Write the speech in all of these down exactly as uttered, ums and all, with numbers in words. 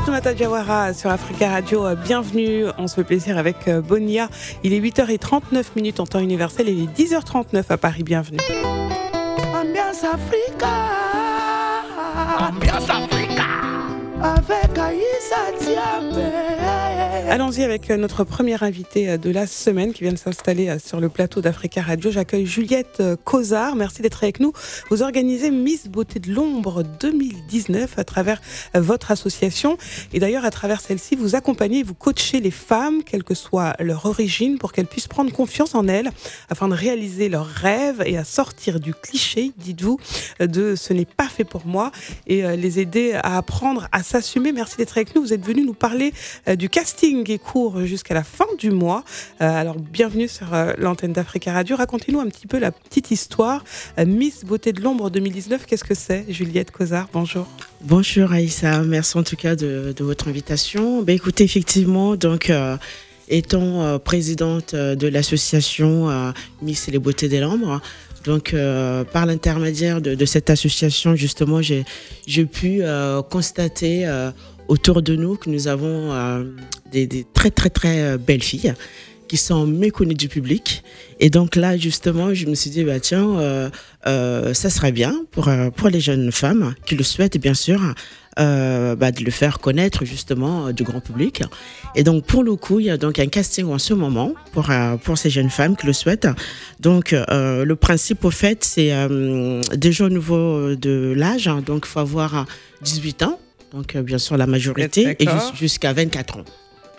Fatoumata Diawara sur Africa Radio, bienvenue, on se fait plaisir avec Bonia. Il est huit heures trente-neuf minutes en temps universel et il est dix heures trente-neuf à Paris, bienvenue. Ambiance Africa, Ambiance Africa, avec Aïssa Diabé. Allons-y avec notre première invitée de la semaine qui vient de s'installer sur le plateau d'Africa Radio. J'accueille Juliette Causard. Merci d'être avec nous. Vous organisez Miss Beauté de l'Ombre deux mille dix-neuf à travers votre association. Et d'ailleurs, à travers celle-ci, vous accompagnez et vous coachez les femmes, quelle que soit leur origine, pour qu'elles puissent prendre confiance en elles afin de réaliser leurs rêves et à sortir du cliché, dites-vous, de « ce n'est pas fait pour moi » et les aider à apprendre à s'assumer. Merci d'être avec nous. Vous êtes venu nous parler du casting qui court jusqu'à la fin du mois. Euh, alors, bienvenue sur euh, l'antenne d'Africa Radio. Racontez-nous un petit peu la petite histoire. Euh, Miss Beauté de l'Ombre deux mille dix-neuf, qu'est-ce que c'est? Juliette Causard, bonjour. Bonjour Aïssa, merci en tout cas de, de votre invitation. Ben, écoutez, effectivement, donc, euh, étant euh, présidente de l'association euh, Miss et les Beautés de l'Ombre, donc, euh, par l'intermédiaire de, de cette association, justement, j'ai, j'ai pu euh, constater euh, autour de nous que nous avons euh, des, des très, très, très belles filles qui sont méconnues du public. Et donc là, justement, je me suis dit, bah, tiens, euh, euh, ça serait bien pour, pour les jeunes femmes qui le souhaitent, bien sûr, euh, bah, de le faire connaître, justement, du grand public. Et donc, pour le coup, il y a donc un casting en ce moment pour, euh, pour ces jeunes femmes qui le souhaitent. Donc, euh, le principe, au fait, c'est euh, déjà au niveau de l'âge. Hein, donc, il faut avoir dix-huit ans. Donc, euh, bien sûr, la majorité, et jus- jusqu'à vingt-quatre ans.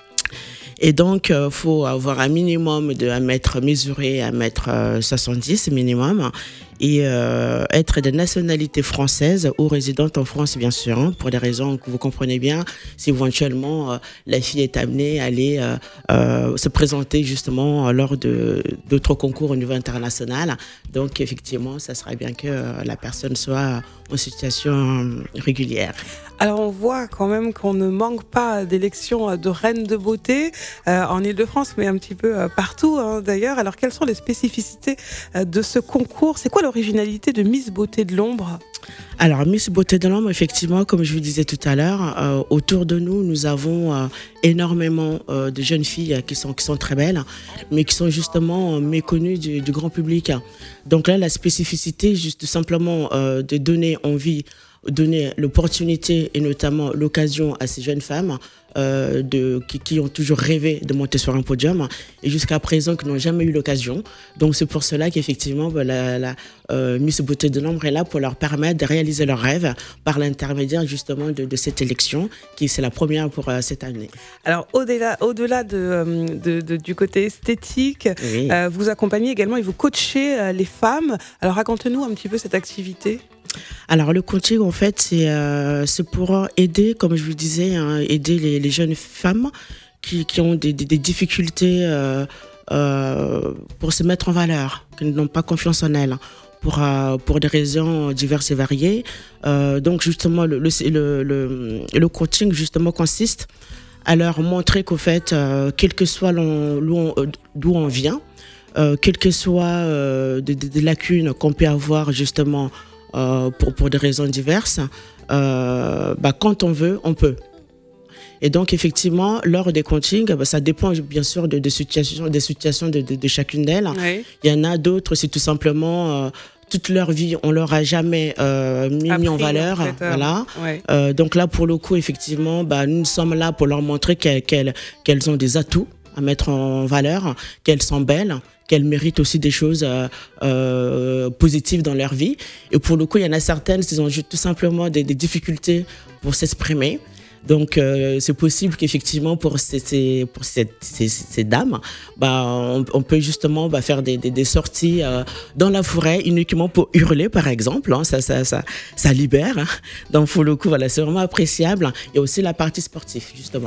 Et donc, il euh, faut avoir un minimum de un mètre mesuré, un mètre soixante-dix minimum, et euh, être de nationalité française ou résidente en France, bien sûr, hein, pour des raisons que vous comprenez bien, si éventuellement euh, la fille est amenée à aller euh, euh, se présenter justement lors de, d'autres concours au niveau international. Donc, effectivement, ça serait bien que euh, la personne soit en situation régulière. Alors, on voit quand même qu'on ne manque pas d'élections de reines de beauté euh, en Île-de-France, mais un petit peu euh, partout hein, d'ailleurs. Alors, quelles sont les spécificités euh, de ce concours? C'est quoi l'originalité de Miss Beauté de l'Ombre? Alors, Miss Beauté de l'Ombre, effectivement, comme je vous disais tout à l'heure, euh, autour de nous, nous avons euh, énormément euh, de jeunes filles qui sont, qui sont très belles, mais qui sont justement méconnues du, du grand public. Donc là, la spécificité, juste tout simplement euh, de donner envie, donner l'opportunité et notamment l'occasion à ces jeunes femmes euh, de, qui, qui ont toujours rêvé de monter sur un podium et jusqu'à présent qui n'ont jamais eu l'occasion. Donc c'est pour cela qu'effectivement bah, la, la euh, Miss Beauté de l'Ombre est là pour leur permettre de réaliser leurs rêves par l'intermédiaire justement de, de cette élection qui c'est la première pour euh, cette année. Alors au-delà, au-delà de, de, de, du côté esthétique, oui. euh, vous accompagnez également et vous coachez euh, les femmes. Alors racontez-nous un petit peu cette activité. Alors le coaching en fait c'est, euh, c'est pour aider, comme je vous disais, hein, aider les, les jeunes femmes qui, qui ont des, des, des difficultés euh, euh, pour se mettre en valeur, qui n'ont pas confiance en elles, pour, euh, pour des raisons diverses et variées. Euh, donc justement le, le, le, le coaching justement consiste à leur montrer qu'au fait, euh, quel que soit l'on, l'on, d'où on vient, euh, quelles que soient euh, des, des lacunes qu'on peut avoir justement Euh, pour, pour des raisons diverses, euh, bah, quand on veut, on peut. Et donc, effectivement, lors des coachings, bah, ça dépend bien sûr de, de situations, des situations de, de, de chacune d'elles. Oui. Il y en a d'autres, c'est tout simplement... Euh, toute leur vie, on leur a jamais euh, mis, Appris, mis en valeur. En fait, euh, voilà. Ouais. Euh, donc là, pour le coup, effectivement, bah, nous sommes là pour leur montrer qu'elles, qu'elles, qu'elles ont des atouts à mettre en valeur, qu'elles sont belles, qu'elles méritent aussi des choses euh, euh, positives dans leur vie. Et pour le coup, il y en a certaines qui ont tout simplement des, des difficultés pour s'exprimer. Donc, euh, c'est possible qu'effectivement, pour ces, ces, pour ces, ces, ces dames, bah, on, on peut justement bah, faire des, des, des sorties euh, dans la forêt uniquement pour hurler, par exemple. Hein, ça, ça, ça, ça libère. Hein. Donc, pour le coup, voilà, c'est vraiment appréciable. Il y a aussi la partie sportive, justement.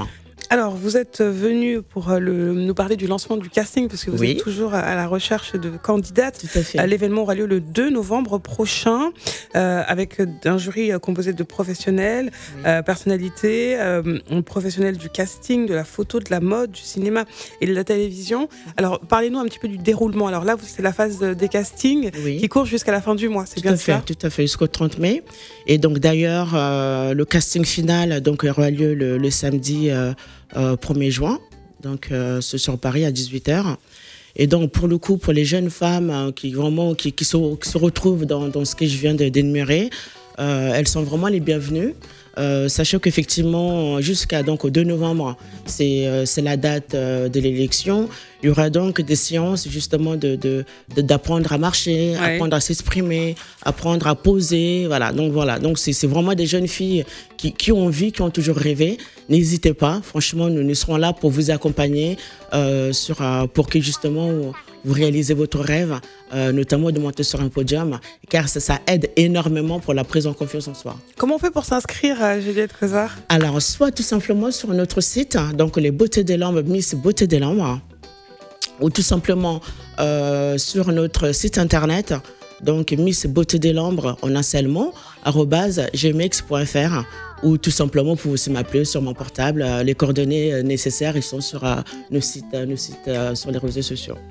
Alors, vous êtes venu pour le, nous parler du lancement du casting, parce que vous Oui. êtes toujours à la recherche de candidates. Tout à fait. L'événement aura lieu le deux novembre prochain, euh, avec un jury composé de professionnels, oui. euh, personnalités, euh, professionnels du casting, de la photo, de la mode, du cinéma et de la télévision. Alors, parlez-nous un petit peu du déroulement. Alors là, c'est la phase des castings oui. qui court jusqu'à la fin du mois, c'est tout bien à fait, ça? Tout à fait, jusqu'au trente mai. Et donc d'ailleurs, euh, le casting final donc, aura lieu le, le samedi euh, euh, premier juin, donc euh, sur Paris à dix-huit heures. Et donc pour le coup, pour les jeunes femmes euh, qui, vraiment, qui, qui, se, qui se retrouvent dans, dans ce que je viens d'énumérer, euh, elles sont vraiment les bienvenues. Euh, sachant qu'effectivement, jusqu'à donc au deux novembre, c'est euh, c'est la date euh, de l'élection. Il y aura donc des séances justement de, de, de d'apprendre à marcher, ouais. apprendre à s'exprimer, apprendre à poser. Voilà. Donc voilà. Donc c'est c'est vraiment des jeunes filles qui qui ont envie, qui ont toujours rêvé. N'hésitez pas. Franchement, nous, nous serons là pour vous accompagner euh, sur euh, pour que justement vous, vous réalisez votre rêve, euh, notamment de monter sur un podium, car ça, ça aide énormément pour la prise en confiance en soi. Comment on fait pour s'inscrire, Juliette Causard? Alors, soit tout simplement sur notre site, donc les Beautés des Lambres, Miss Beauté des Lambres, ou tout simplement euh, sur notre site internet, donc Miss Beauté des Lambres en un seul mot, arobase gmx point fr, ou tout simplement vous pouvez aussi m'appeler sur mon portable. Les coordonnées nécessaires, ils sont sur euh, nos sites, nos sites euh, sur les réseaux sociaux.